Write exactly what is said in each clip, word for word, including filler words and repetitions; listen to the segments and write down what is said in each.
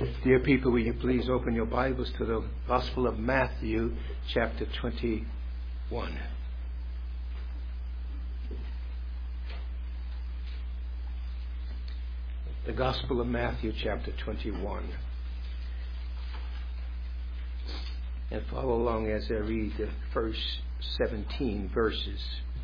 Dear people, will you please open your Bibles to the Gospel of Matthew, chapter twenty-one. The Gospel of Matthew, chapter twenty-one. And follow along as I read the first seventeen verses.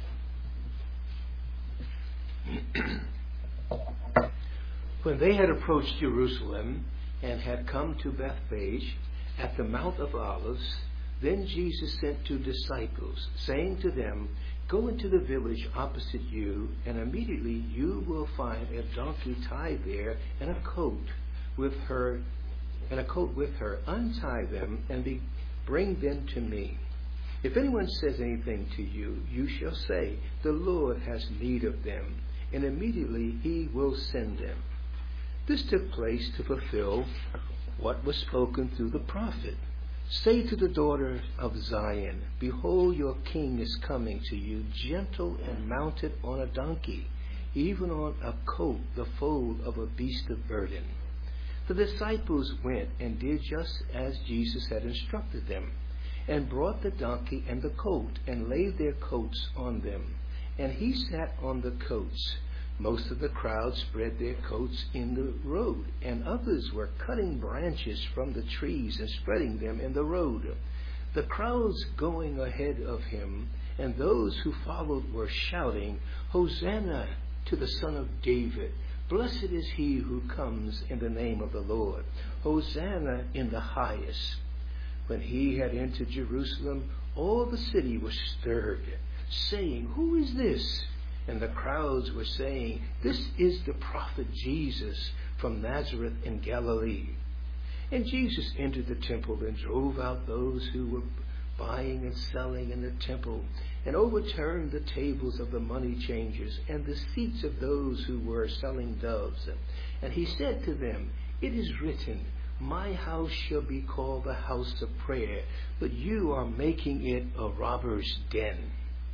When they had approached Jerusalem and had come to Bethphage at the Mount of Olives, then Jesus sent two disciples, saying to them, "Go into the village opposite you, and immediately you will find a donkey tied there and a coat with her, and a coat with her. Untie them and be, bring them to me. If anyone says anything to you, you shall say, 'The Lord has need of them,' and immediately he will send them." This took place to fulfill what was spoken through the prophet. "Say to the daughter of Zion, Behold, your king is coming to you, gentle and mounted on a donkey, even on a coat, the foal of a beast of burden." The disciples went and did just as Jesus had instructed them, and brought the donkey and the coat, and laid their coats on them, and he sat on the coats. Most of the crowd spread their coats in the road, and others were cutting branches from the trees and spreading them in the road. The crowds going ahead of him and those who followed were shouting, "Hosanna to the Son of David! Blessed is he who comes in the name of the Lord! Hosanna in the highest!" When he had entered Jerusalem, all the city was stirred, saying, "Who is this?" And the crowds were saying, "This is the prophet Jesus from Nazareth in Galilee." And Jesus entered the temple and drove out those who were buying and selling in the temple, and overturned the tables of the money changers and the seats of those who were selling doves. And he said to them, "It is written, 'My house shall be called the house of prayer,' but you are making it a robber's den."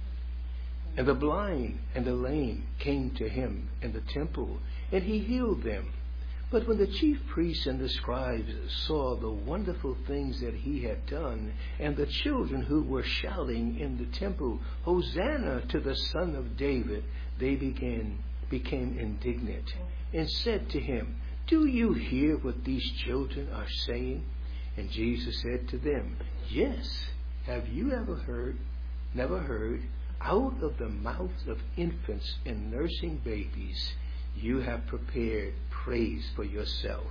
And the blind and the lame came to him in the temple, and he healed them. But when the chief priests and the scribes saw the wonderful things that he had done, and the children who were shouting in the temple, "Hosanna to the Son of David," they began, became indignant and said to him, "Do you hear what these children are saying?" And Jesus said to them, "Yes, have you ever heard, never heard, out of the mouths of infants and nursing babies, you have prepared praise for yourself."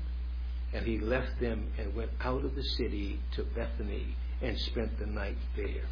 And he left them and went out of the city to Bethany and spent the night there.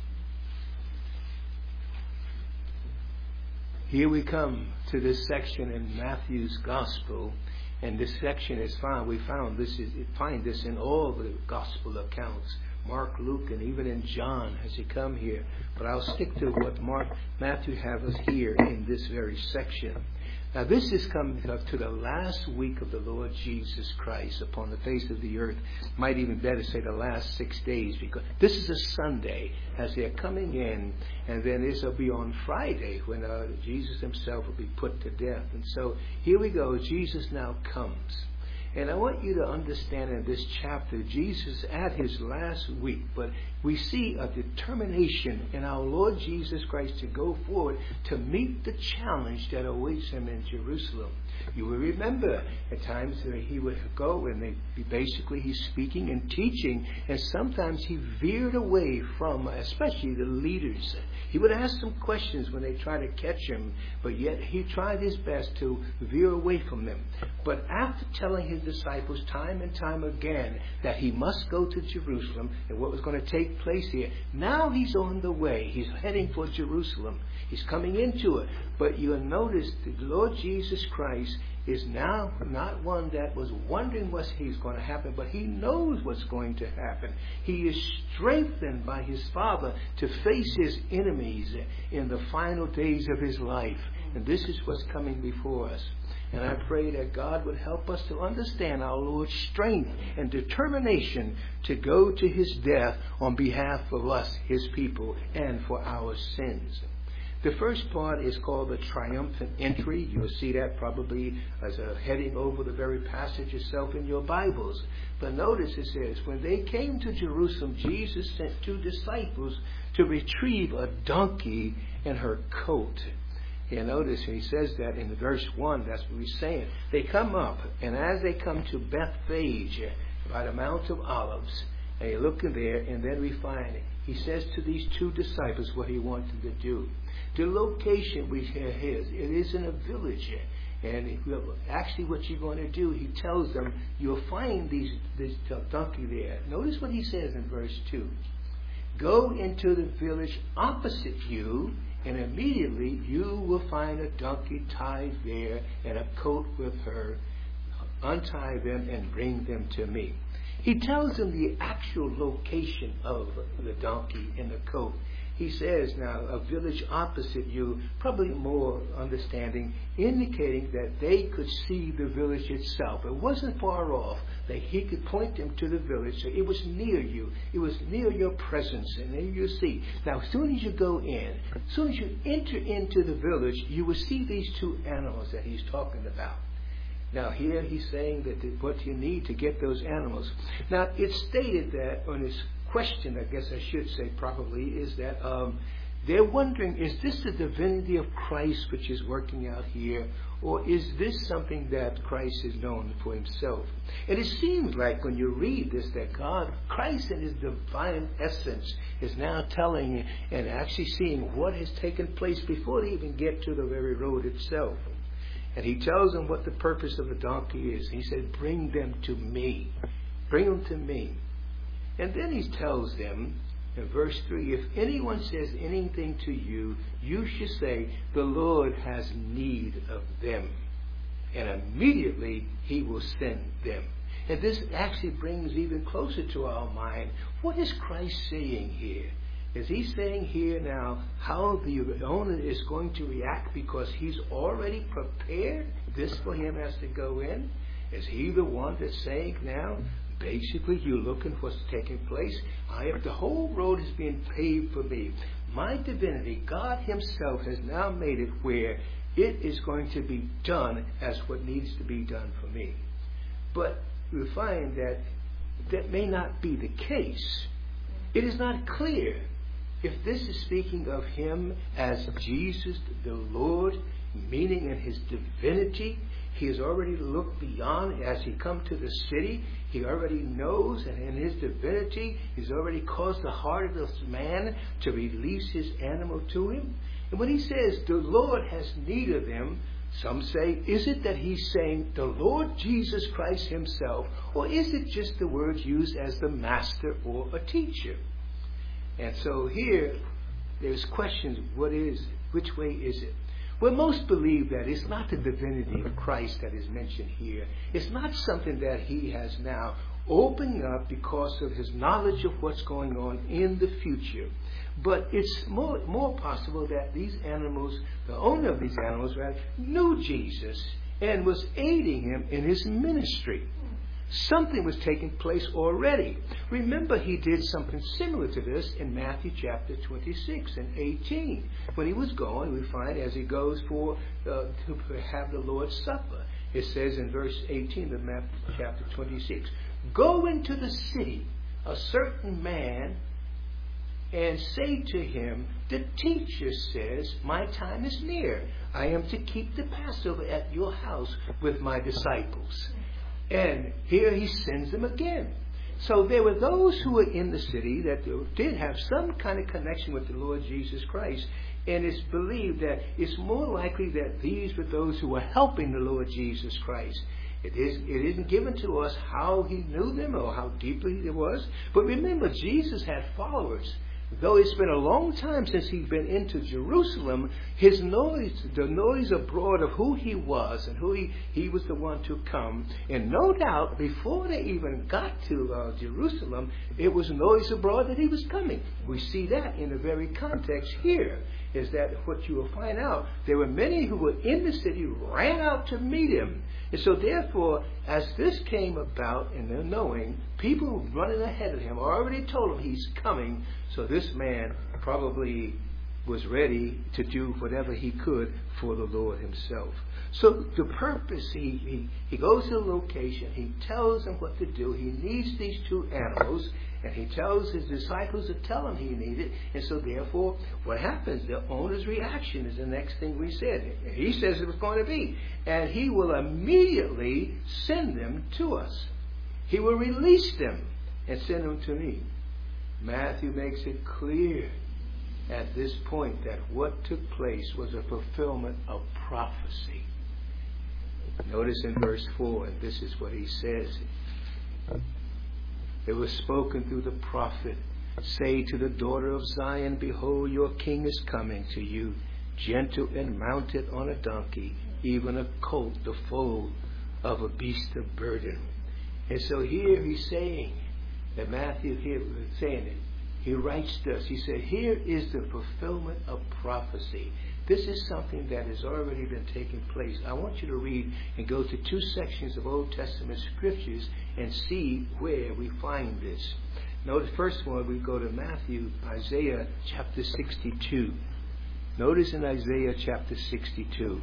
Here we come to this section in Matthew's Gospel, and this section is found. We found this is find this in all the Gospel accounts. Mark, Luke, and even in John has he come here. But I'll stick to what Mark, Matthew have us here in this very section. Now this is coming up to the last week of the Lord Jesus Christ upon the face of the earth. Might even better say the last six days, because this is a Sunday as they're coming in, and then this will be on Friday when uh, Jesus himself will be put to death. And so here we go. Jesus now comes. And I want you to understand in this chapter, Jesus at his last week, but we see a determination in our Lord Jesus Christ to go forward to meet the challenge that awaits him in Jerusalem. You will remember at times that he would go and they basically he's speaking and teaching, and sometimes he veered away from especially the leaders. He would ask them questions when they tried to catch him, but yet he tried his best to veer away from them. But after telling his disciples time and time again that he must go to Jerusalem and what was going to take place here, now he's on the way. He's heading for Jerusalem. He's coming into it. But you'll notice the Lord Jesus Christ is now not one that was wondering what's going to happen, but he knows what's going to happen. He is strengthened by his Father to face his enemies in the final days of his life. And this is what's coming before us. And I pray that God would help us to understand our Lord's strength and determination to go to his death on behalf of us, his people, and for our sins. The first part is called the triumphant entry. You'll see that probably as a heading over the very passage itself in your Bibles. But notice it says, when they came to Jerusalem, Jesus sent two disciples to retrieve a donkey and her coat. You notice he says that in verse one, that's what he's saying. They come up, and as they come to Bethphage, by the Mount of Olives, and you look in there, and then we find it. He says to these two disciples what he wants them to do. The location we hear is, it is in a village. And actually what you're going to do, he tells them, you'll find these, this donkey there. Notice what he says in verse two. Go into the village opposite you, and immediately you will find a donkey tied there and a coat with her. Untie them and bring them to me. He tells them the actual location of the donkey and the coat. He says now, a village opposite you, probably more understanding, indicating that they could see the village itself. It wasn't far off. That he could point them to the village. So it was near you. It was near your presence. And then you see. Now, as soon as you go in, as soon as you enter into the village, you will see these two animals that he's talking about. Now here he's saying that the, what you need to get those animals. Now it's stated that on his question, I guess I should say probably, is that um, they're wondering, is this the divinity of Christ which is working out here, or is this something that Christ is known for himself? And it seems like when you read this that God, Christ in his divine essence is now telling and actually seeing what has taken place before they even get to the very road itself. And he tells them what the purpose of the donkey is. He said, bring them to me. Bring them to me. And then he tells them in verse three, if anyone says anything to you, you should say, the Lord has need of them. And immediately he will send them. And this actually brings even closer to our mind. What is Christ saying here? Is he saying here now how the owner is going to react because he's already prepared this for him as to go in? Is he the one that's saying now, basically you're looking for what's taking place? I have, the whole road is being paved for me. My divinity, God himself has now made it where it is going to be done as what needs to be done for me. But we find that that may not be the case. It is not clear if this is speaking of him as Jesus, the Lord, meaning in his divinity. He has already looked beyond as he come to the city. He already knows, and in his divinity, he's already caused the heart of this man to release his animal to him. And when he says, the Lord has need of them, some say, is it that he's saying the Lord Jesus Christ himself, or is it just the words used as the master or a teacher? And so here, there's questions, what is it? Which way is it? Well, most believe that it's not the divinity of Christ that is mentioned here. It's not something that he has now opened up because of his knowledge of what's going on in the future. But it's more, more possible that these animals, the owner of these animals, rather, knew Jesus and was aiding him in his ministry. Something was taking place already. Remember, he did something similar to this in Matthew chapter twenty-six and eighteen. When he was going, we find as he goes for uh, to have the Lord's Supper. It says in verse eighteen of Matthew chapter twenty-six, go into the city, a certain man, and say to him, the teacher says, my time is near. I am to keep the Passover at your house with my disciples. And here he sends them again. So there were those who were in the city that did have some kind of connection with the Lord Jesus Christ. And it's believed that it's more likely that these were those who were helping the Lord Jesus Christ. It, is, it isn't given to us how he knew them or how deeply it was. But remember, Jesus had followers. Though it's been a long time since he'd been into Jerusalem, his noise, the noise abroad of who he was and who he, he was the one to come. And no doubt, before they even got to uh, Jerusalem, it was noise abroad that he was coming. We see that in the very context here. Is that what you will find out? There were many who were in the city, ran out to meet him. And so therefore, as this came about in their knowing, people running ahead of him already told him he's coming. So this man probably was ready to do whatever he could for the Lord himself. So the purpose, he, he, he goes to the location, he tells them what to do. He needs these two animals, and he tells his disciples to tell him he needs it. And so therefore, what happens? The owner's reaction is the next thing we said. He says it was going to be. And he will immediately send them to us. He will release them and send them to me. Matthew makes it clear at this point that what took place was a fulfillment of prophecy. Notice in verse four, and this is what he says. It was spoken through the prophet. Say to the daughter of Zion, behold, your king is coming to you, gentle and mounted on a donkey, even a colt, the foal of a beast of burden. And so here he's saying, that Matthew here was saying it. He writes to us. He said, here is the fulfillment of prophecy. This is something that has already been taking place. I want you to read and go to two sections of Old Testament scriptures and see where we find this. Notice, first one, we go to Matthew, Isaiah chapter sixty-two. Notice in Isaiah chapter sixty-two.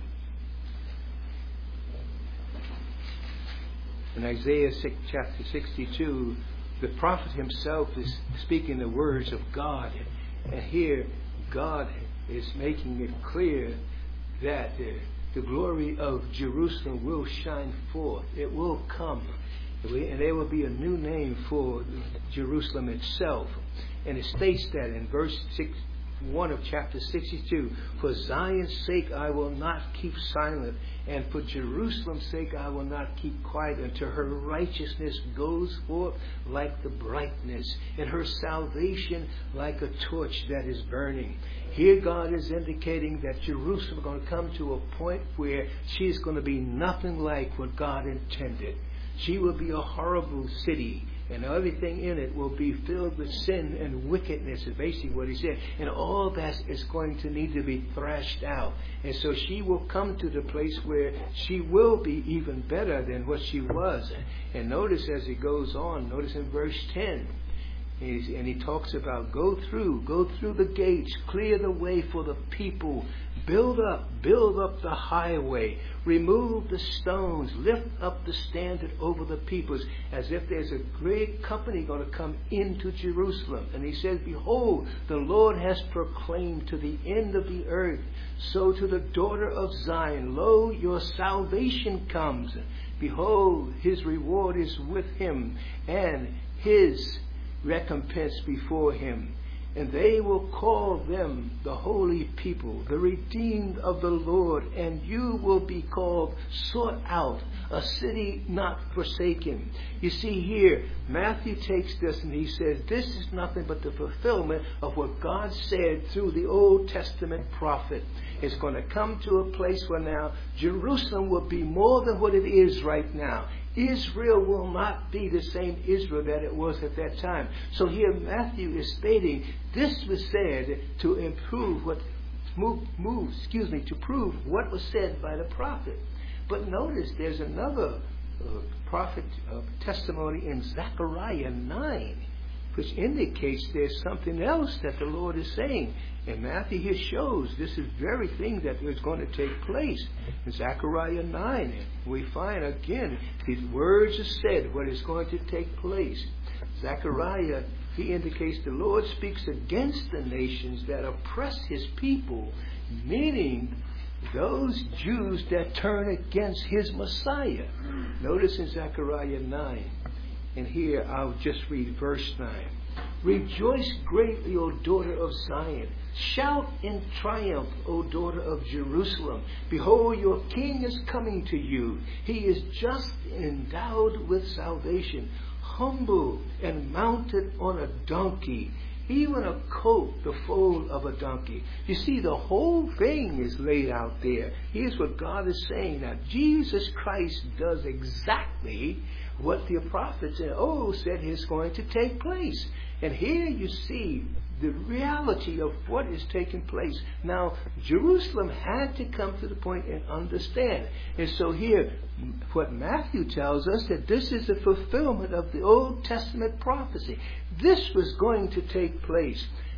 In Isaiah chapter sixty-two, the prophet himself is speaking the words of God. And here, God is making it clear that uh, the glory of Jerusalem will shine forth. It will come. And there will be a new name for Jerusalem itself. And it states that in verse six, one of chapter sixty-two, for Zion's sake I will not keep silent, and for Jerusalem's sake I will not keep quiet until her righteousness goes forth like the brightness, and her salvation like a torch that is burning. Here God is indicating that Jerusalem is going to come to a point where she is going to be nothing like what God intended. She will be a horrible city, and everything in it will be filled with sin and wickedness, is basically what he said. And all that is going to need to be thrashed out. And so she will come to the place where she will be even better than what she was. And notice as it goes on, notice in verse ten, He's, and he talks about go through, go through the gates, clear the way for the people, build up, build up the highway, remove the stones, lift up the standard over the peoples, as if there's a great company going to come into Jerusalem. And he says, behold, the Lord has proclaimed to the end of the earth, so to the daughter of Zion, lo, your salvation comes. Behold, his reward is with him, and his recompense before him. And they will call them the holy people, the redeemed of the Lord, and you will be called sought out, a city not forsaken. You see here, Matthew takes this and he says, this is nothing but the fulfillment of what God said through the Old Testament prophet. It's going to come to a place where now Jerusalem will be more than what it is right now. Israel will not be the same Israel that it was at that time. So here Matthew is stating this was said to improve what move, move excuse me to prove what was said by the prophet. But notice there's another uh, prophet uh, testimony in Zechariah nine, which indicates there's something else that the Lord is saying. And Matthew here shows this is very thing that is going to take place. In Zechariah nine, we find again these words are said, what is going to take place. Zechariah, he indicates the Lord speaks against the nations that oppress his people, meaning those Jews that turn against his Messiah. Notice in Zechariah nine, and here I'll just read verse nine. Rejoice greatly, O daughter of Zion. Shout in triumph, O daughter of Jerusalem. Behold, your king is coming to you. He is just endowed with salvation, humble and mounted on a donkey, even a colt, the foal of a donkey. You see, the whole thing is laid out there. Here's what God is saying. Now, Jesus Christ does exactly what the prophets and old said is going to take place. And here you see the reality of what is taking place. Now, Jerusalem had to come to the point and understand. And so here, what Matthew tells us, that this is the fulfillment of the Old Testament prophecy. This was going to take place.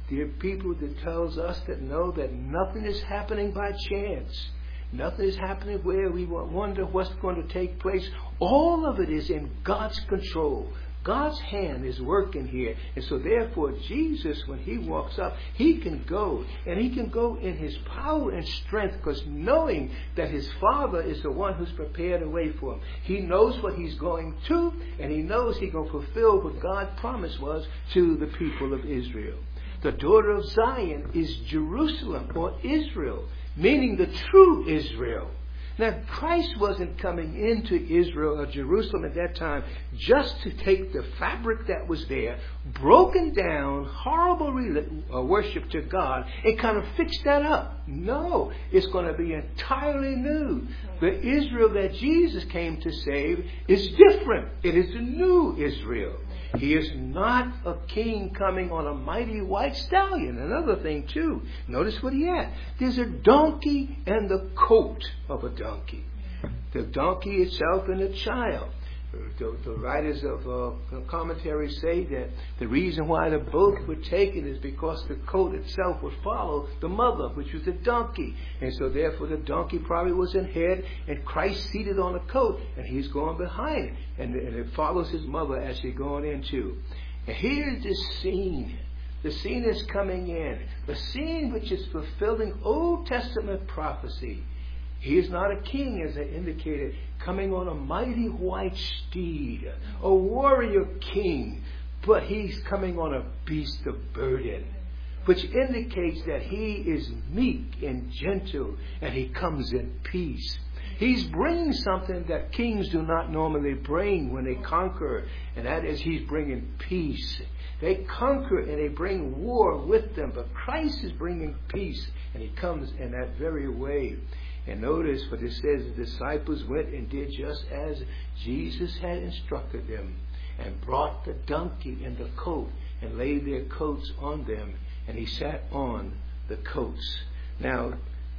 dear people, that tells us that know that nothing is happening by chance. Nothing is happening where we wonder what's going to take place. All of it is in God's control. God's hand is working here. And so therefore Jesus, when he walks up, he can go. And he can go in his power and strength, because knowing that his Father is the one who's prepared a way for him. He knows what he's going to, and he knows he's going to fulfill what God's promise was to the people of Israel. The daughter of Zion is Jerusalem, or Israel, meaning the true Israel. Now, Christ wasn't coming into Israel or Jerusalem at that time just to take the fabric that was there, broken down, horrible worship to God, and kind of fix that up. No, it's going to be entirely new. The Israel that Jesus came to save is different. It is the new Israel. He is not a king coming on a mighty white stallion. Another thing, too. Notice what he had. There's a donkey and the coat of a donkey. The donkey itself and a child. The, the writers of uh, commentaries say that the reason why the both were taken is because the coat itself would follow the mother, which was the donkey. And so therefore the donkey probably was in head, and Christ seated on a coat, and he's going behind it. And, and it follows his mother as she's going into. And here's this scene. The scene is coming in. The scene which is fulfilling Old Testament prophecy. He is not a king, as I indicated, coming on a mighty white steed, a warrior king, but he's coming on a beast of burden, which indicates that he is meek and gentle, and he comes in peace. He's bringing something that kings do not normally bring when they conquer, and that is he's bringing peace. They conquer and they bring war with them, but Christ is bringing peace, and he comes in that very way. And notice what it says, the disciples went and did just as Jesus had instructed them, and brought the donkey and the coat and laid their coats on them, and he sat on the coats. Now,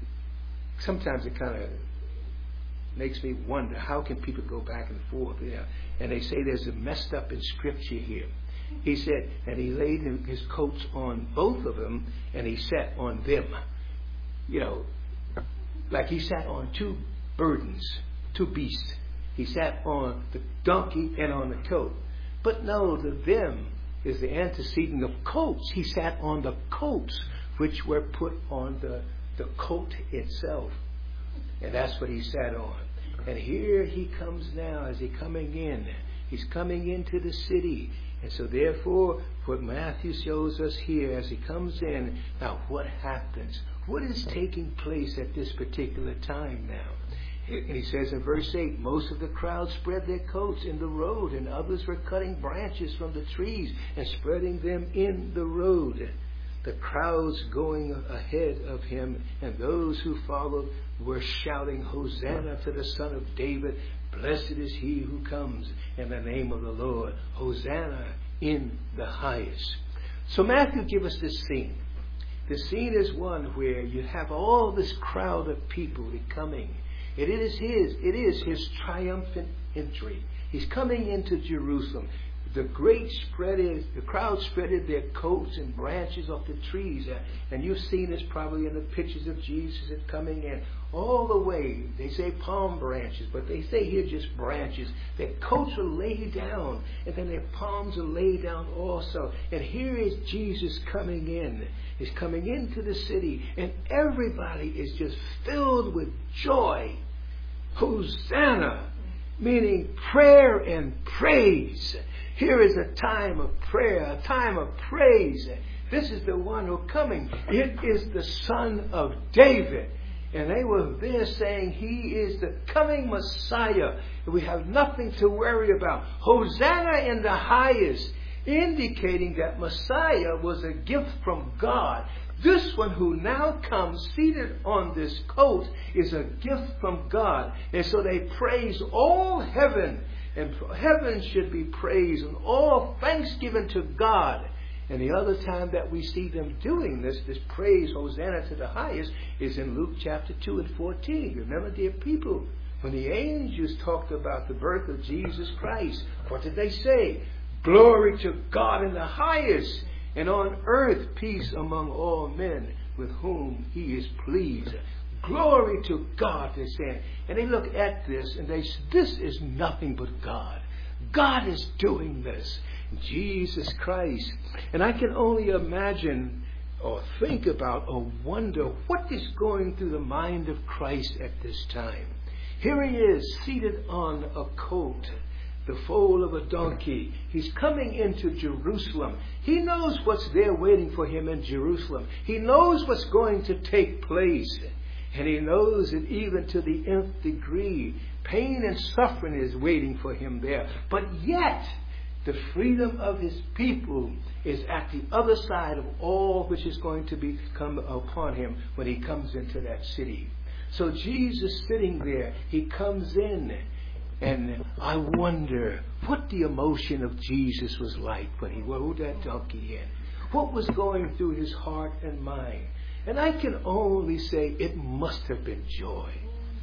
sometimes it kind of makes me wonder, how can people go back and forth? Yeah. And they say there's a messed up in Scripture here. He said, and he laid his coats on both of them, and he sat on them. You know, like he sat on two burdens, two beasts. He sat on the donkey and on the coat. But no, the them is the antecedent of coats. He sat on the coats, which were put on the, the coat itself. And that's what he sat on. And here he comes now, as he coming in. He's coming into the city. And so therefore, what Matthew shows us here as he comes in, now what happens? What is taking place at this particular time now? And he says in verse eight, most of the crowd spread their coats in the road, and others were cutting branches from the trees and spreading them in the road. The crowds going ahead of him, and those who followed were shouting, Hosanna to the Son of David. Blessed is he who comes in the name of the Lord. Hosanna in the highest. So Matthew gives us this scene. The scene is one where you have all this crowd of people coming. It is his, it is his triumphant entry. He's coming into Jerusalem. The great spread is, the crowd spreaded their coats and branches off the trees. And you've seen this probably in the pictures of Jesus coming in. All the way, they say palm branches, but they say here just branches. Their coats are laid down, and then their palms are laid down also. And here is Jesus coming in. He's coming into the city, and everybody is just filled with joy. Hosanna, meaning prayer and praise. Here is a time of prayer, a time of praise. This is the one who's coming. It is the Son of David. And they were there saying he is the coming Messiah. We have nothing to worry about. Hosanna in the highest, indicating that Messiah was a gift from God. This one who now comes seated on this coat is a gift from God. And so they praise all heaven. And heaven should be praised and all thanksgiving to God. And the other time that we see them doing this, this praise, Hosanna to the highest, is in Luke chapter two and fourteen. Remember, dear people, when the angels talked about the birth of Jesus Christ, what did they say? Glory to God in the highest, and on earth peace among all men with whom he is pleased. Glory to God, they say. And they look at this and they say, this is nothing but God. God is doing this. Jesus Christ. And I can only imagine or think about or wonder what is going through the mind of Christ at this time. Here he is, seated on a colt, the foal of a donkey. He's coming into Jerusalem. He knows what's there waiting for him in Jerusalem. He knows what's going to take place. And he knows that even to the nth degree, pain and suffering is waiting for him there. But yet, the freedom of his people is at the other side of all which is going to be come upon him when he comes into that city. So Jesus sitting there, he comes in, and I wonder what the emotion of Jesus was like when he rode that donkey in. What was going through his heart and mind? And I can only say it must have been joy.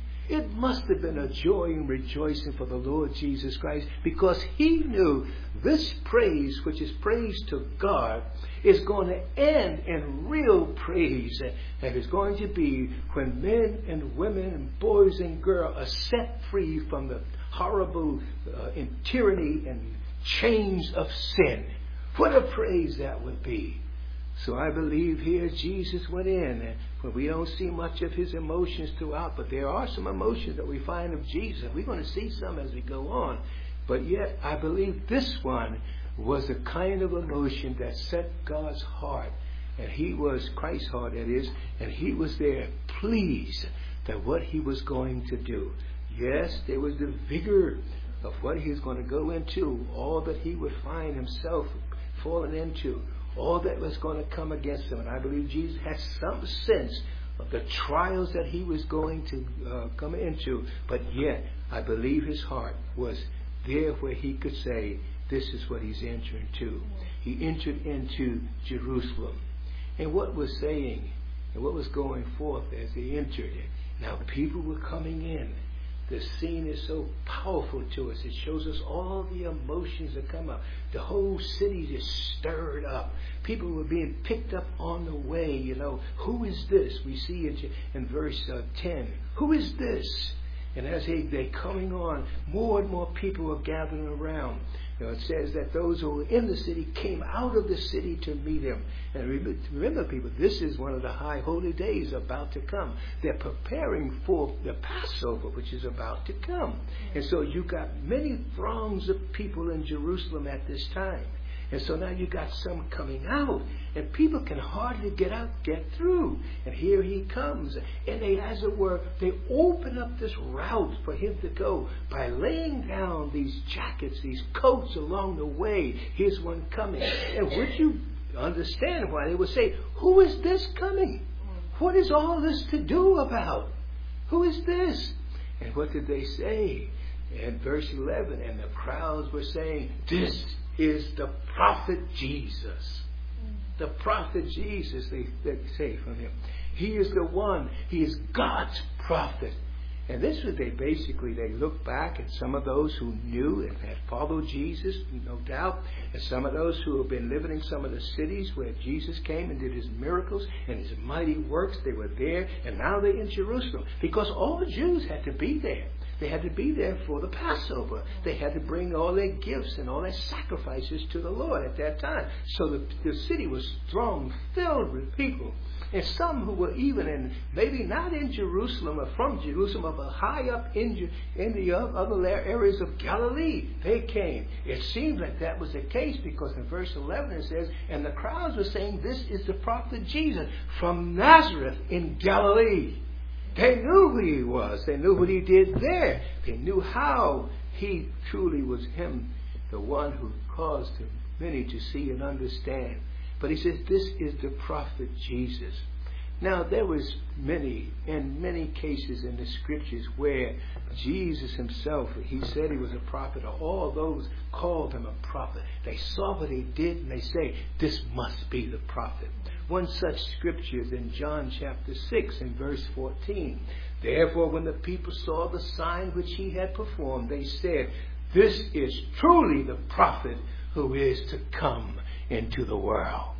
It must have been a joy and rejoicing for the Lord Jesus Christ, because he knew this praise, which is praise to God, is going to end in real praise. And it's going to be when men and women and boys and girls are set free from the horrible uh, in tyranny and chains of sin. What a praise that would be. So I believe here Jesus went in, but we don't see much of his emotions throughout, but there are some emotions that we find of Jesus. We're going to see some as we go on. But yet I believe this one was a kind of emotion that set God's heart, and he was Christ's heart, that is, and he was there pleased that what he was going to do. Yes, there was the vigor of what he was going to go into, all that he would find himself falling into, all that was going to come against him. And I believe Jesus had some sense of the trials that he was going to uh, come into. But yet, I believe his heart was there where he could say, this is what he's entering to. He entered into Jerusalem. And what was saying and what was going forth as he entered it. Now people were coming in. The scene is so powerful to us. It shows us all the emotions that come up. The whole city just stirred up. People were being picked up on the way. You know, who is this? We see in, in verse uh, ten. Who is this? And as they, they're coming on, more and more people were gathering around. You know, it says that those who were in the city came out of the city to meet him. And remember, people, this is one of the high holy days about to come. They're preparing for the Passover, which is about to come. And so you got many throngs of people in Jerusalem at this time. And so now you got some coming out, and people can hardly get out, get through. And here he comes. And they, as it were, they open up this route for him to go by laying down these jackets, these coats along the way. Here's one coming. And would you understand why they would say, who is this coming? What is all this to do about? Who is this? And what did they say? In verse eleven, and the crowds were saying, this is the prophet Jesus. The prophet Jesus, they, they say from him. He is the one. He is God's prophet. And this was they basically, they look back at some of those who knew and had followed Jesus, no doubt, and some of those who have been living in some of the cities where Jesus came and did his miracles and his mighty works. They were there, and now they're in Jerusalem, because all the Jews had to be there. They had to be there for the Passover. They had to bring all their gifts and all their sacrifices to the Lord at that time. So the, the city was thronged, filled with people. And some who were even in, maybe not in Jerusalem or from Jerusalem, but high up in, in the other areas of Galilee, they came. It seems like that was the case, because in verse eleven it says, and the crowds were saying, this is the prophet Jesus from Nazareth in Galilee. They knew who he was. They knew what he did there. They knew how he truly was him, the one who caused many to see and understand. But he says, this is the prophet Jesus. Now, there was many, in many cases in the scriptures where Jesus himself, he said he was a prophet, or all those called him a prophet. They saw what he did and they say, this must be the prophet. One such scripture is in John chapter six and verse fourteen. Therefore, when the people saw the sign which he had performed, they said, this is truly the prophet who is to come into the world.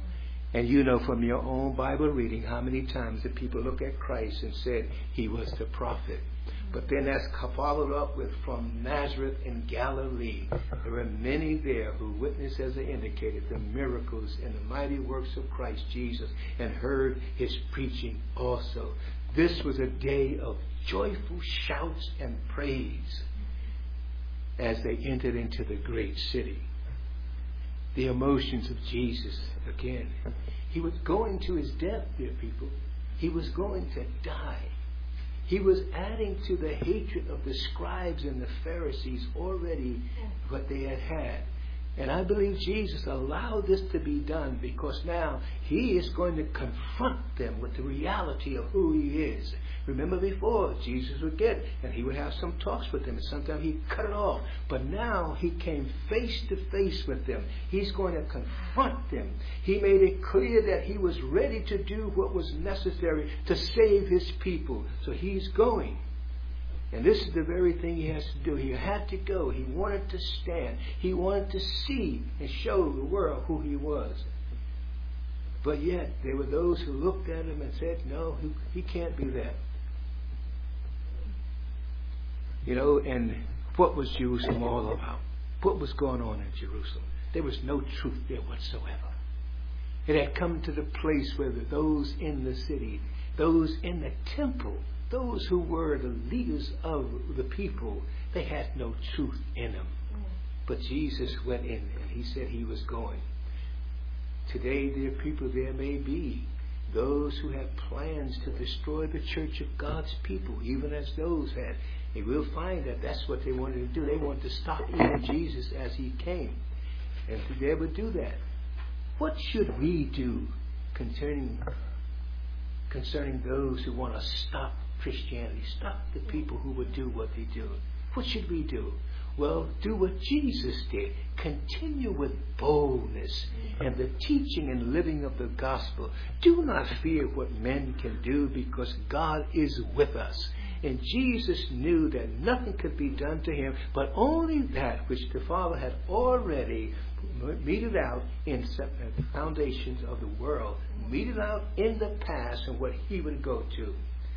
And you know from your own Bible reading how many times the people look at Christ and said he was the prophet. But then that's followed up with from Nazareth in Galilee. There were many there who witnessed, as I indicated, the miracles and the mighty works of Christ Jesus and heard his preaching also. This was a day of joyful shouts and praise as they entered into the great city. The emotions of Jesus again. He was going to his death, dear people. He was going to die. He was adding to the hatred of the scribes and the Pharisees already what they had had. And I believe Jesus allowed this to be done because now he is going to confront them with the reality of who he is. Remember before, Jesus would get, and he would have some talks with them, and sometimes he'd cut it off. But now he came face to face with them. He's going to confront them. He made it clear that he was ready to do what was necessary to save his people. So he's going. And this is the very thing he has to do. He had to go. He wanted to stand. He wanted to see and show the world who he was. But yet, there were those who looked at him and said, no, he, he can't be that. You know, and what was Jerusalem all about? What was going on in Jerusalem? There was no truth there whatsoever. It had come to the place where those in the city, those in the temple, those who were the leaders of the people, they had no truth in them. But Jesus went in and he said he was going. Today, dear people, there may be those who have plans to destroy the church of God's people, even as those had. And we'll find that that's what they wanted to do. They wanted to stop even Jesus as he came. And they would do that. What should we do concerning, concerning those who want to stop Christianity, stop the people who would do what they do? What should we do? Well, do what Jesus did. Continue with boldness and the teaching and living of the gospel. Do not fear what men can do because God is with us. And Jesus knew that nothing could be done to him but only that which the Father had already meted out in the foundations of the world, meted out in the past and what he would go to.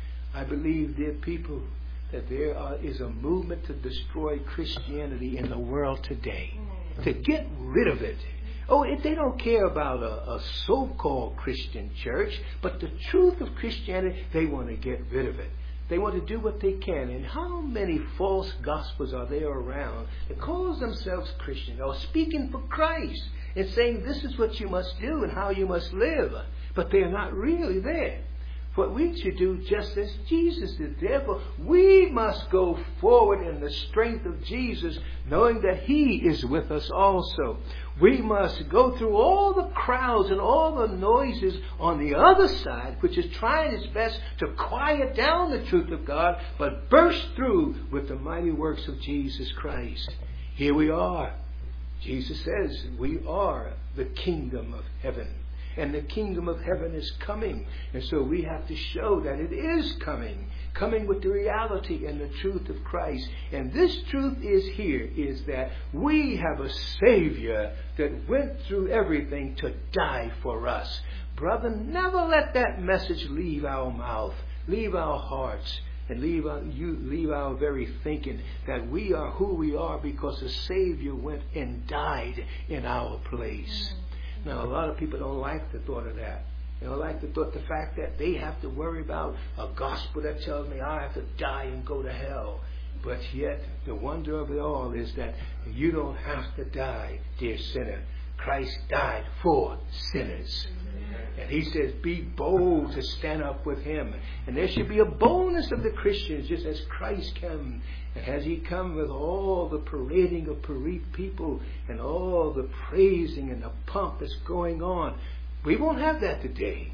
I believe, dear people, that there are, is a movement to destroy Christianity in the world today, to get rid of it. Oh, if they don't care about a, a so-called Christian church, but the truth of Christianity, they want to get rid of it. They want to do what they can. And how many false gospels are there around that calls themselves Christian or speaking for Christ and saying this is what you must do and how you must live, but they're not really there. What we should do just as Jesus did. Therefore, we must go forward in the strength of Jesus, knowing that he is with us also. We must go through all the crowds and all the noises on the other side, which is trying its best to quiet down the truth of God, but burst through with the mighty works of Jesus Christ. Here we are. Jesus says we are the kingdom of heaven. And the kingdom of heaven is coming. And so we have to show that it is coming. Coming with the reality and the truth of Christ. And this truth is here, is that we have a Savior that went through everything to die for us. Brother, never let that message leave our mouth, leave our hearts, and leave our, you, leave our very thinking that we are who we are because the Savior went and died in our place. Now, a lot of people don't like the thought of that. They don't like the thought, the fact that they have to worry about a gospel that tells me I have to die and go to hell. But yet, the wonder of it all is that you don't have to die, dear sinner. Christ died for sinners. And he says, be bold to stand up with him. And there should be a boldness of the Christians, just as Christ came. And has he come with all the parading of parade people and all the praising and the pomp that's going on? We won't have that today.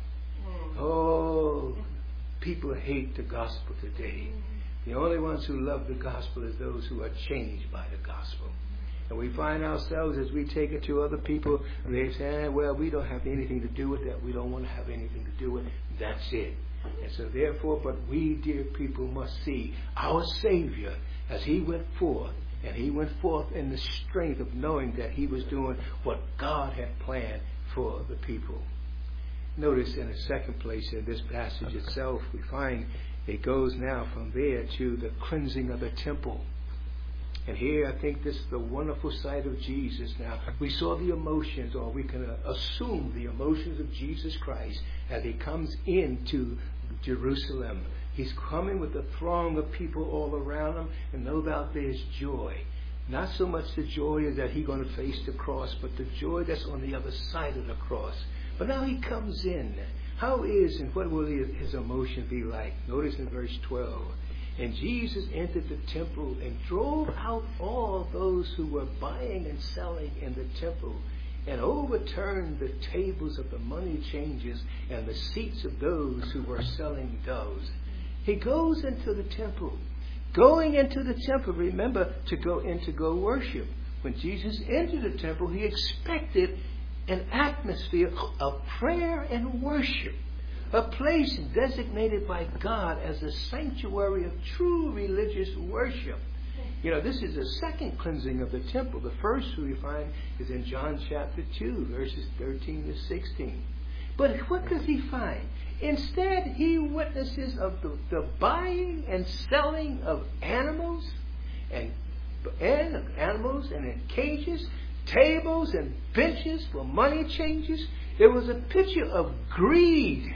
Oh, people hate the gospel today. The only ones who love the gospel is those who are changed by the gospel. And we find ourselves as we take it to other people, they say, eh, well, we don't have anything to do with that. We don't want to have anything to do with it. That's it. And so therefore, but we, dear people, must see our Savior as he went forth. And he went forth in the strength of knowing that he was doing what God had planned for the people. Notice in the second place in this passage itself, we find it goes now from there to the cleansing of the temple. And here I think this is the wonderful sight of Jesus now. We saw the emotions, or we can uh, assume the emotions of Jesus Christ as he comes into Jerusalem. He's coming with a throng of people all around him, and no doubt there's joy. Not so much the joy is that he's going to face the cross, but the joy that's on the other side of the cross. But now he comes in. How is and what will his emotion be like? Notice in verse twelve. And Jesus entered the temple and drove out all those who were buying and selling in the temple, and overturned the tables of the money changers and the seats of those who were selling doves. He goes into the temple. Going into the temple, remember, to go in to go worship. When Jesus entered the temple, he expected an atmosphere of prayer and worship. A place designated by God as a sanctuary of true religious worship. You know, this is the second cleansing of the temple. The first we find is in John chapter two, verses thirteen to sixteen. But what does he find? Instead, he witnesses of the, the buying and selling of animals and, and animals and in cages, tables and benches for money changers. It was a picture of greed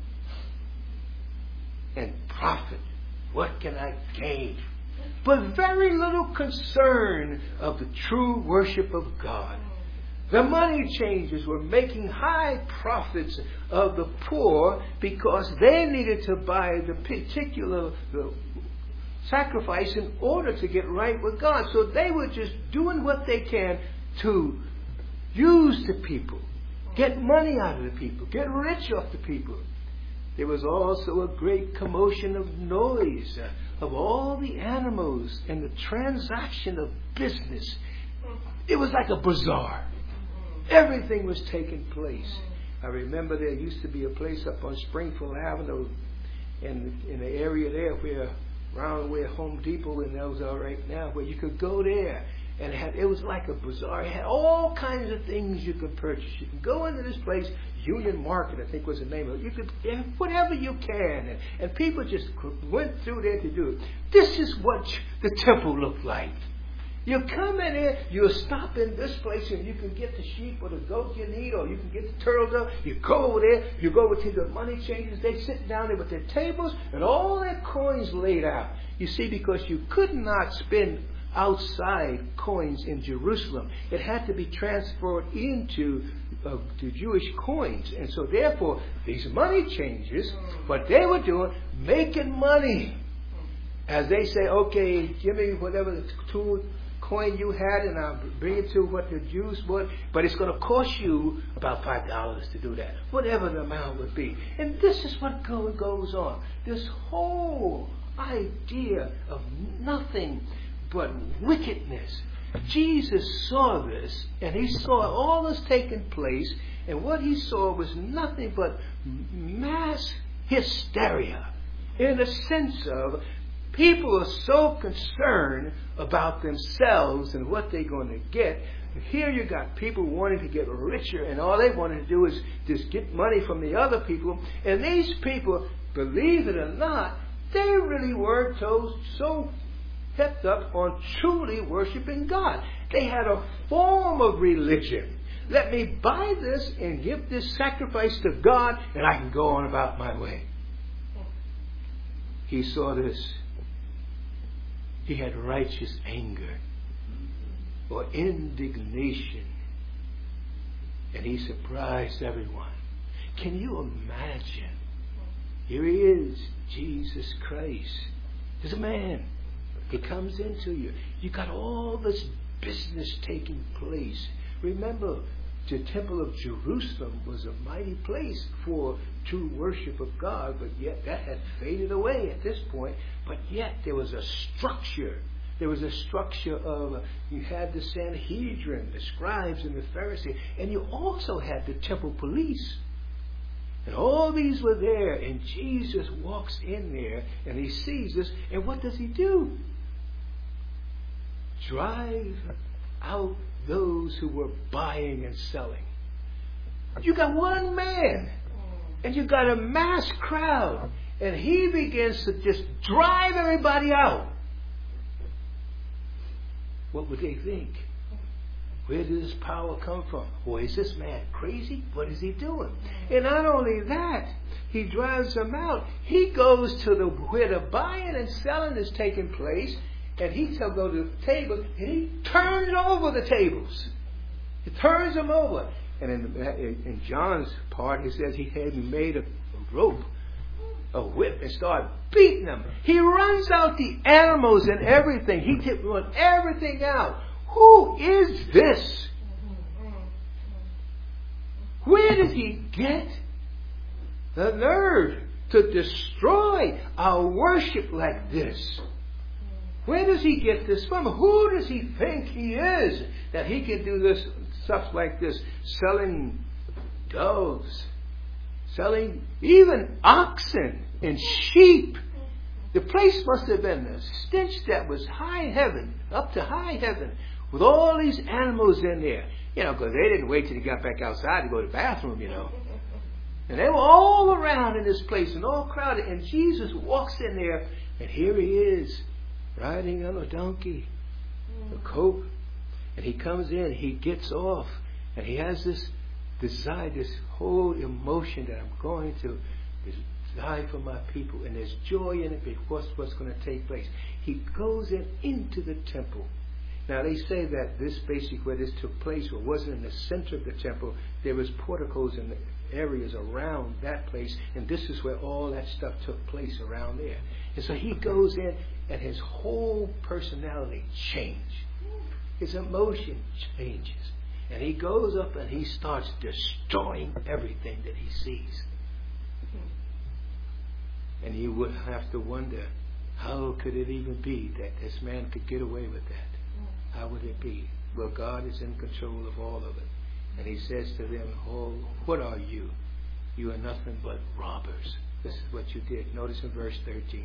and profit. What can I gain? But very little concern of the true worship of God. The money changers were making high profits of the poor because they needed to buy the particular the sacrifice in order to get right with God. So they were just doing what they can to use the people, get money out of the people, get rich off the people. There was also a great commotion of noise uh, of all the animals and the transaction of business. It was like a bazaar. Everything was taking place. I remember there used to be a place up on Springfield Avenue in, in the area there where, around where Home Depot and those are right now, where you could go there. And it, had, it was like a bazaar. It had all kinds of things you could purchase. You can go into this place, Union Market, I think was the name of it. You could, whatever you can. And, and people just went through there to do it. This is what the temple looked like. You come in here, you stop in this place and you can get the sheep or the goat you need, or you can get the turtle dove. You go over there, you go over to the money changers. They sit down there with their tables and all their coins laid out. You see, because you could not spend outside coins in Jerusalem. It had to be transferred into uh, the Jewish coins. And so therefore, these money changers, what they were doing, making money. As they say, okay, give me whatever the two coin you had and I'll bring it to what the Jews would, but it's going to cost you about five dollars to do that, whatever the amount would be. And this is what go, goes on. This whole idea of nothing but wickedness. Jesus saw this, and he saw all this taking place, and what he saw was nothing but mass hysteria, in the sense of people are so concerned about themselves and what they're going to get. Here you got people wanting to get richer, and all they wanted to do is just get money from the other people. And these people, believe it or not, they really weren't so, so kept up on truly worshiping God. They had a form of religion. Let me buy this and give this sacrifice to God, and I can go on about my way. He saw this. He had righteous anger or indignation, and he surprised everyone. Can you imagine? Here he is, Jesus Christ. He's a man. He comes into you. You got all this business taking place. Remember, the Temple of Jerusalem was a mighty place for true worship of God, but yet that had faded away at this point. But yet there was a structure. There was a structure of, uh, you had the Sanhedrin, the scribes and the Pharisees, and you also had the temple police. And all these were there, and Jesus walks in there, and he sees this, and what does he do? Drive out those who were buying and selling. You got one man And you got a mass crowd. And he begins to just drive everybody out. What would they think? Where does this power come from? Boy, is this man crazy? What is he doing? And not only that, he drives them out. He goes to the where the buying and selling is taking place, and he shall go to the table, and he turns over the tables. He turns them over. And in, in John's part, he says he had made a, a rope, a whip, and started beating them. He runs out the animals and everything. He took everything out. Who is this? Where did he get the nerve to destroy our worship like this? Where does he get this from? Who does he think he is that he can do this stuff like this? Selling doves, selling even oxen and sheep. The place must have been a stench that was high heaven, up to high heaven, with all these animals in there. You know, because they didn't wait till they got back outside to go to the bathroom, you know. And they were all around in this place and all crowded. And Jesus walks in there, and here he is, riding on a donkey, a coat. And he comes in, he gets off, and he has this desire, this whole emotion that I'm going to die for my people. And there's joy in it because what's going to take place. He goes in into the temple. Now they say that this basically where this took place, well, wasn't in the center of the temple. There was porticos in the areas around that place, and this is where all that stuff took place around there. And so he goes in, and his whole personality changed. His emotion changes. And he goes up and he starts destroying everything that he sees. And you would have to wonder, how could it even be that this man could get away with that? How would it be? Well, God is in control of all of it. And he says to them, oh, what are you? You are nothing but robbers. This is what you did. Notice in verse thirteen.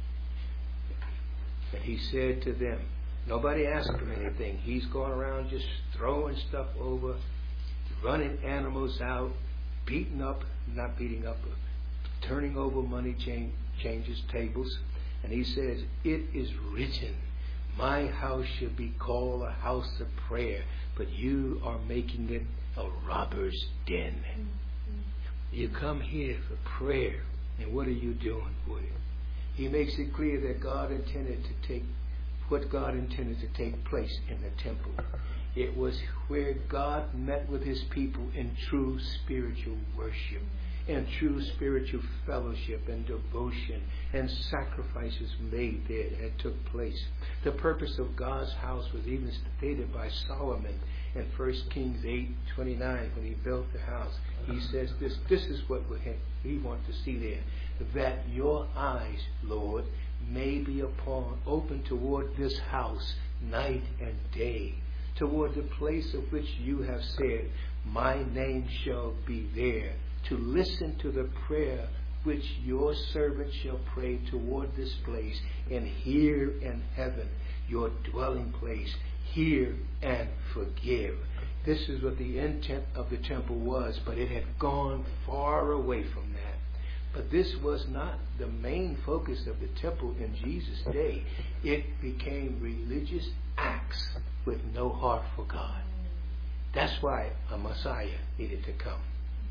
And he said to them, nobody asked him anything. He's going around just throwing stuff over, running animals out, beating up, not beating up, but turning over money change, changes, tables. And he says, it is written, my house should be called a house of prayer, but you are making it a robber's den. Mm-hmm. You come here for prayer, and what are you doing for it? He makes it clear that God intended to take what God intended to take place in the temple. It was where God met with his people in true spiritual worship, and true spiritual fellowship and devotion, and sacrifices made there that took place. The purpose of God's house was even stated by Solomon in First Kings eight twenty-nine when he built the house. He says this, this is what we want to see there. That your eyes, Lord, may be upon, open toward this house night and day, toward the place of which you have said, my name shall be there, to listen to the prayer which your servant shall pray toward this place, and here in heaven, your dwelling place, hear and forgive. This is what the intent of the temple was, but it had gone far away from that. But this was not the main focus of the temple in Jesus' day. It became religious acts with no heart for God. That's why a Messiah needed to come.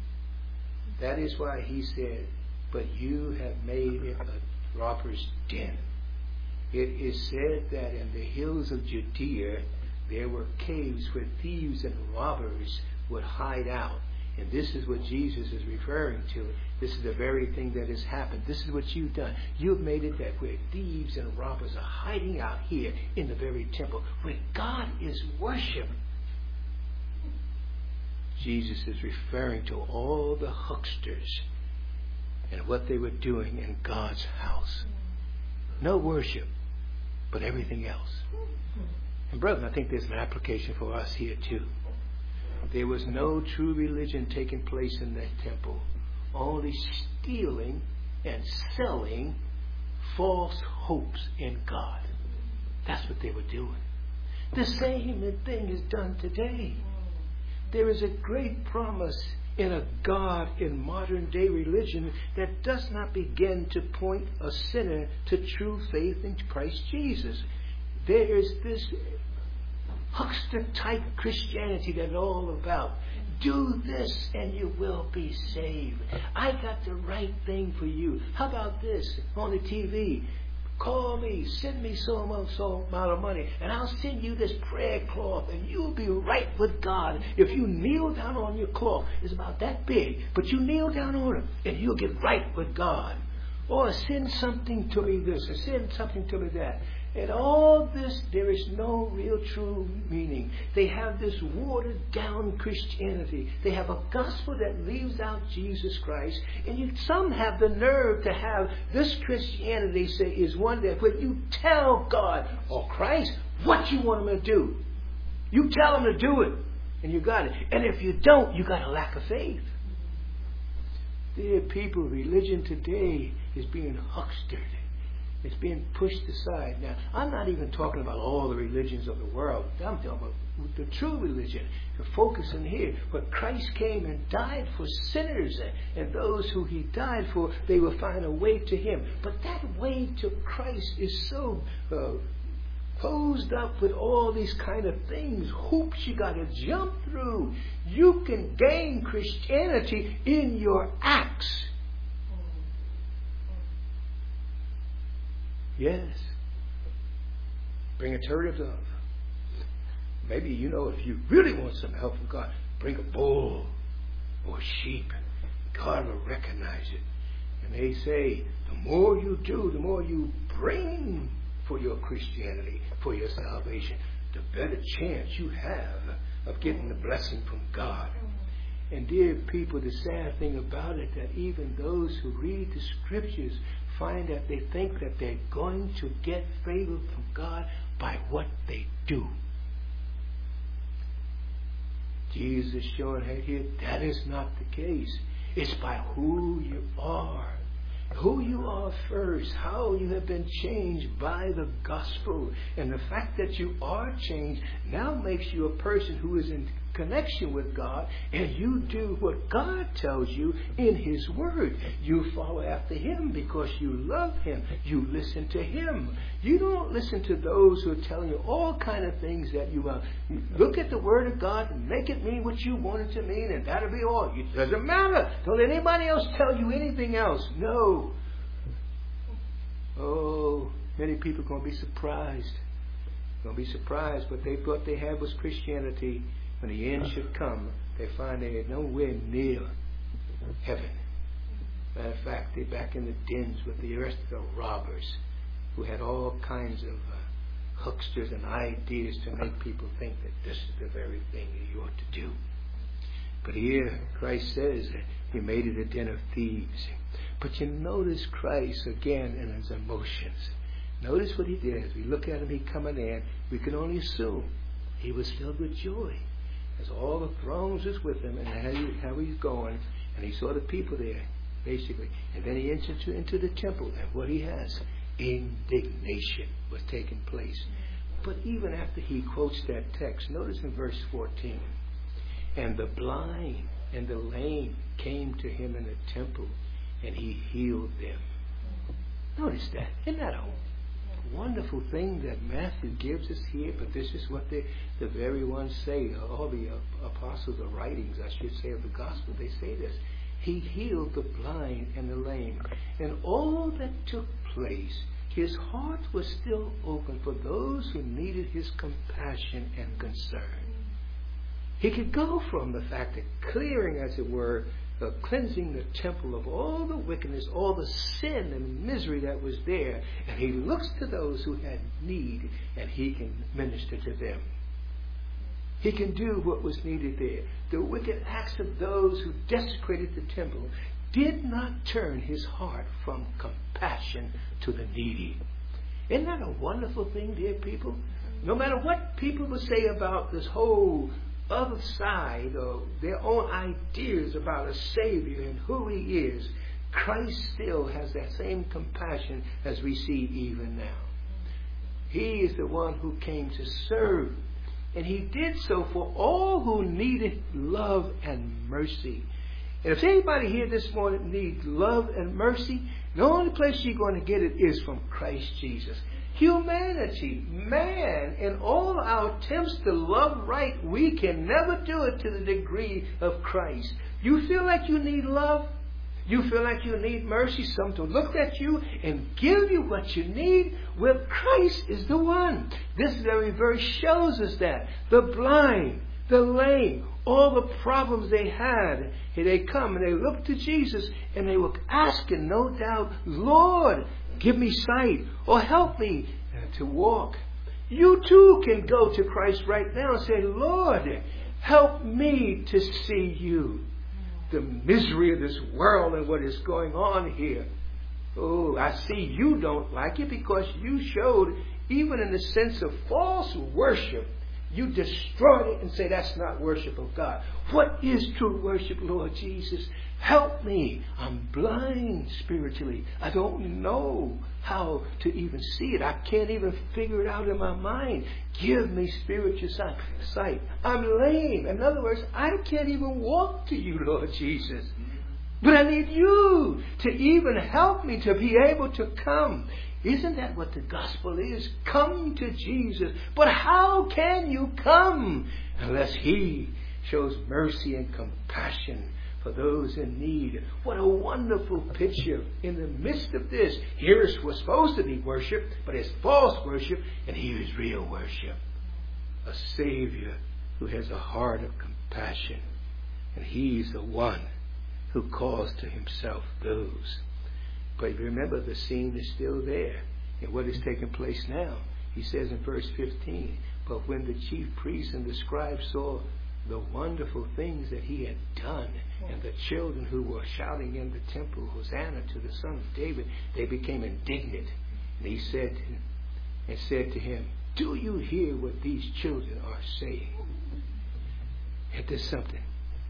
That is why he said, but you have made it a robber's den. It is said that in the hills of Judea there were caves where thieves and robbers would hide out. And this is what Jesus is referring to. This is the very thing that has happened. This is what you've done. You've made it that where thieves and robbers are hiding out here in the very temple where God is worshipped. Jesus is referring to all the hucksters and what they were doing in God's house. No worship, but everything else. And brethren, I think there's an application for us here too. There was no true religion taking place in that temple. Only stealing and selling false hopes in God. That's what they were doing. The same thing is done today. there is a great promise in a God in modern day religion that does not begin to point a sinner to true faith in Christ Jesus. There is this huckster type Christianity that's all about. Do this and you will be saved. I got the right thing for you. How about this on the T V? Call me, send me so amount, so amount of money, and I'll send you this prayer cloth, and you'll be right with God. If you kneel down on your cloth, it's about that big, but you kneel down on it, and you'll get right with God. Or send something to me this, or send something to me that. And all this, there is no real true meaning. They have this watered down Christianity. They have a gospel that leaves out Jesus Christ. And you, some have the nerve to have this Christianity say is one that when you tell God or Christ what you want him to do, you tell him to do it. And you got it. And if you don't, you got a lack of faith. Dear people, religion today is being huckstered. It's being pushed aside. Now, I'm not even talking about all the religions of the world. I'm talking about the true religion. The focus in here. But Christ came and died for sinners. And those who he died for, they will find a way to him. But that way to Christ is so uh, posed up with all these kind of things. Hoops you got to jump through. You can gain Christianity in your acts. Yes. Bring a turtle dove. Maybe, you know, if you really want some help from God, bring a bull or a sheep. God will recognize it. And they say, the more you do, the more you bring for your Christianity, for your salvation, the better chance you have of getting the blessing from God. And dear people, the sad thing about it, that even those who read the scriptures find that they think that they're going to get favor from God by what they do. Jesus showing here that is not the case. It's by who you are. Who you are first, how you have been changed by the gospel. And the fact that you are changed now makes you a person who is in connection with God, and you do what God tells you in his word. You follow after him because you love him. You listen to him. You don't listen to those who are telling you all kind of things that you uh, look at the word of God and make it mean what you want it to mean, and that'll be all. It doesn't matter. Don't let anybody else tell you anything else. No. Oh, many people are going to be surprised. Going to be surprised. What they thought they had was Christianity. When the end should come, they find they are nowhere near heaven. Matter of fact, they're back in the dens with the rest of the robbers who had all kinds of uh, hucksters and ideas to make people think that this is the very thing that you ought to do. But here, Christ says that he made it a den of thieves. But you notice Christ again in his emotions. Notice what he did. As we look at him, he coming in, we can only assume he was filled with joy. As all the throngs was with him, and how, he, how he's going, and he saw the people there, basically. And then he entered into, into the temple, and what he has, indignation was taking place. But even after he quotes that text, notice in verse fourteen, and the blind and the lame came to him in the temple, and he healed them. Notice that. Isn't that a wonderful thing that Matthew gives us here? But this is what the, the very ones say. All the uh, apostles' or writings, I should say, of the gospel, they say this. He healed the blind and the lame. And all that took place, his heart was still open for those who needed his compassion and concern. He could go from the fact of clearing, as it were, Uh, cleansing the temple of all the wickedness, all the sin and misery that was there. And he looks to those who had need, and he can minister to them. He can do what was needed there. The wicked acts of those who desecrated the temple did not turn his heart from compassion to the needy. Isn't that a wonderful thing, dear people? No matter what people will say about this whole other side of their own ideas about a Savior and who he is, Christ still has that same compassion as we see even now. He is the one who came to serve And he did so for all who needed love and mercy. And if anybody here this morning needs love and mercy, the only place you're going to get it is from Christ Jesus. Humanity, man, in all our attempts to love right, we can never do it to the degree of Christ. You feel like you need love? You feel like you need mercy? Someone to look at you and give you what you need? Well, Christ is the one. This very verse shows us that. The blind, the lame, all the problems they had, here they come and they look to Jesus and they were asking, no doubt, Lord, give me sight or help me to walk. You too can go to Christ right now and say, Lord, help me to see you. The misery of this world and what is going on here. Oh, I see you don't like it because you showed, even in the sense of false worship, you destroyed it and say that's not worship of God. What is true worship, Lord Jesus? Help me. I'm blind spiritually. I don't know how to even see it. I can't even figure it out in my mind. Give me spiritual sight. I'm lame. In other words, I can't even walk to you, Lord Jesus. But I need you to even help me to be able to come. Isn't that what the gospel is? Come to Jesus. But how can you come unless He shows mercy and compassion for those in need? What a wonderful picture in the midst of this. Here is what's supposed to be worship, but it's false worship, and here is real worship. A Savior who has a heart of compassion, and He's the one who calls to Himself those. But remember, the scene is still there. And what is taking place now? He says in verse fifteen, but when the chief priests and the scribes saw the wonderful things that He had done, and the children who were shouting in the temple, Hosanna to the Son of David, they became indignant. And he said, and said to him, do you hear what these children are saying? And there's something.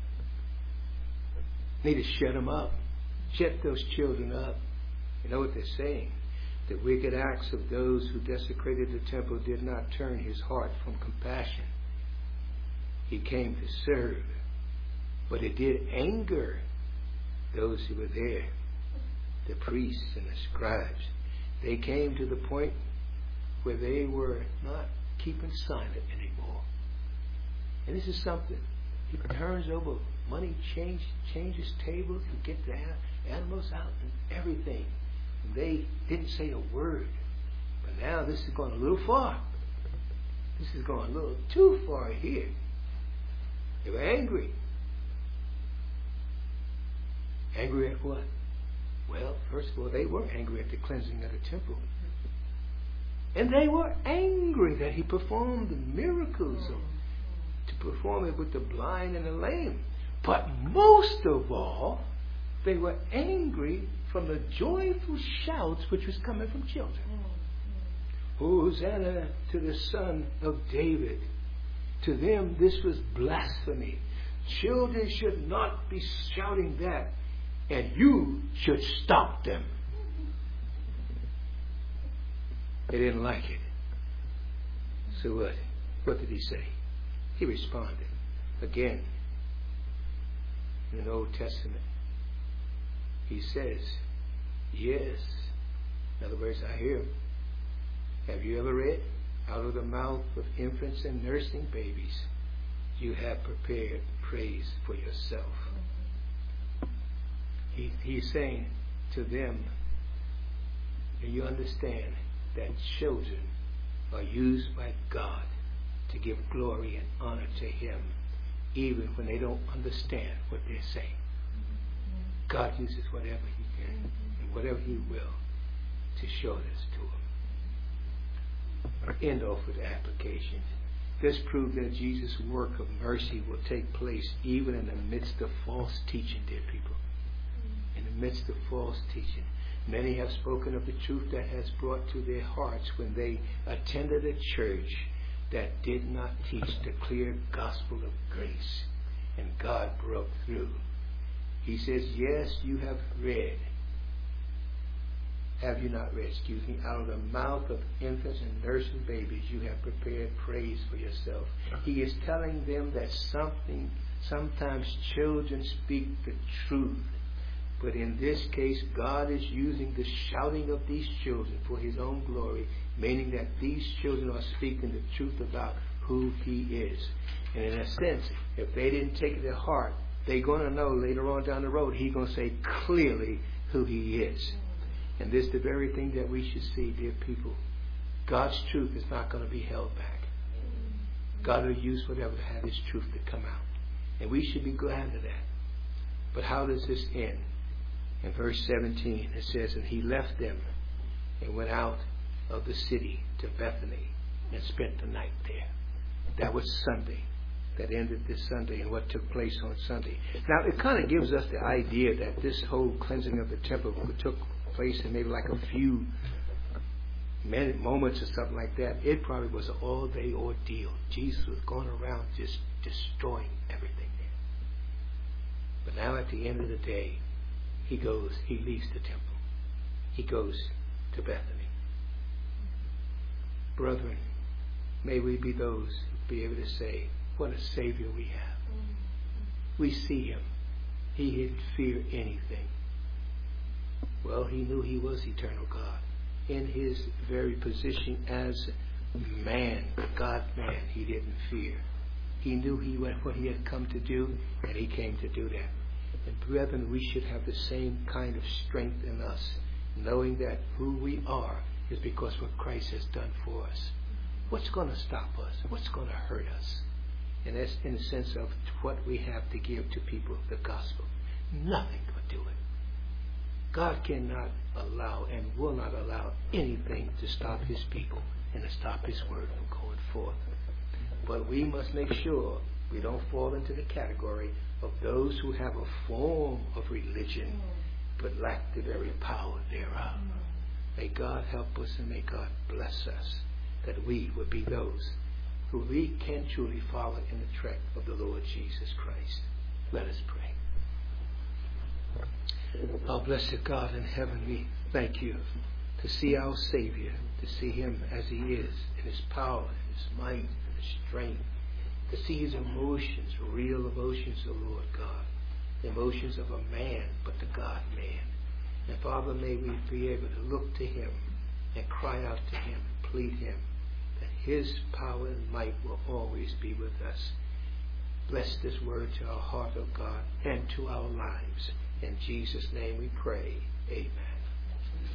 Need to shut them up. Shut those children up. You know what they're saying? The wicked acts of those who desecrated the temple did not turn His heart from compassion. He came to serve, but it did anger those who were there, the priests and the scribes. They came to the point where they were not keeping silent anymore. And this is something. He turns over money, change, changes tables, and get the animals out and everything. And they didn't say a word. But now this is going a little far. This is going a little too far here. They were angry. Angry at what? Well, first of all, they were angry at the cleansing of the temple. And they were angry that He performed the miracles of, to perform it with the blind and the lame. But most of all, they were angry from the joyful shouts which was coming from children. Hosanna to the Son of David. To them, this was blasphemy. Children should not be shouting that, and you should stop them. They didn't like it. So what? What did He say? He responded. Again, in the Old Testament, He says, yes. In other words, I hear Him. Have you ever read? Out of the mouth of infants and nursing babies, you have prepared praise for yourself. He, he's saying to them, do you understand that children are used by God to give glory and honor to Him, even when they don't understand what they're saying? God uses whatever He can and whatever He will to show this to them. End off with the application. This proved that Jesus' work of mercy will take place even in the midst of false teaching, dear people. In the midst of false teaching. Many have spoken of the truth that has brought to their hearts when they attended a church that did not teach the clear gospel of grace. And God broke through. He says, yes, you have read have you not read, excuse me, out of the mouth of infants and nursing babies you have prepared praise for yourself. He is telling them that something, sometimes children speak the truth. But in this case, God is using the shouting of these children for His own glory, meaning that these children are speaking the truth about who He is. And in a sense, if they didn't take it to heart, they're going to know later on down the road, He's going to say clearly who He is. And this is the very thing that we should see, dear people. God's truth is not going to be held back. God will use whatever to have His truth to come out. And we should be glad of that. But how does this end? In verse seventeen, it says, and He left them and went out of the city to Bethany and spent the night there. That was Sunday. That ended this Sunday and what took place on Sunday. Now, it kind of gives us the idea that this whole cleansing of the temple took place in maybe like a few minute moments or something like that. It probably was an all-day ordeal. Jesus was going around just destroying everything there. But now at the end of the day, He goes, He leaves the temple. He goes to Bethany. Brethren, may we be those who be able to say, what a Savior we have. We see Him. He didn't fear anything. Well, He knew He was eternal God. In His very position as man, God-man, He didn't fear. He knew he went what He had come to do, and He came to do that. And brethren, we should have the same kind of strength in us, knowing that who we are is because what Christ has done for us. What's going to stop us? What's going to hurt us? And that's in the sense of what we have to give to people, the gospel. Nothing will do it. God cannot allow and will not allow anything to stop His people and to stop His word from going forth. But we must make sure we don't fall into the category of those who have a form of religion but lack the very power thereof. May God help us and may God bless us that we would be those who we can truly follow in the track of the Lord Jesus Christ. Let us pray. Our blessed God in heaven, we thank You to see our Savior, to see Him as He is, in His power, in His might, in His strength, to see His emotions, real emotions, O Lord God, the emotions of a man, but the God-man. And Father, may we be able to look to Him and cry out to Him and plead Him that His power and might will always be with us. Bless this word to our heart, O God, and to our lives. In Jesus' name we pray. Amen.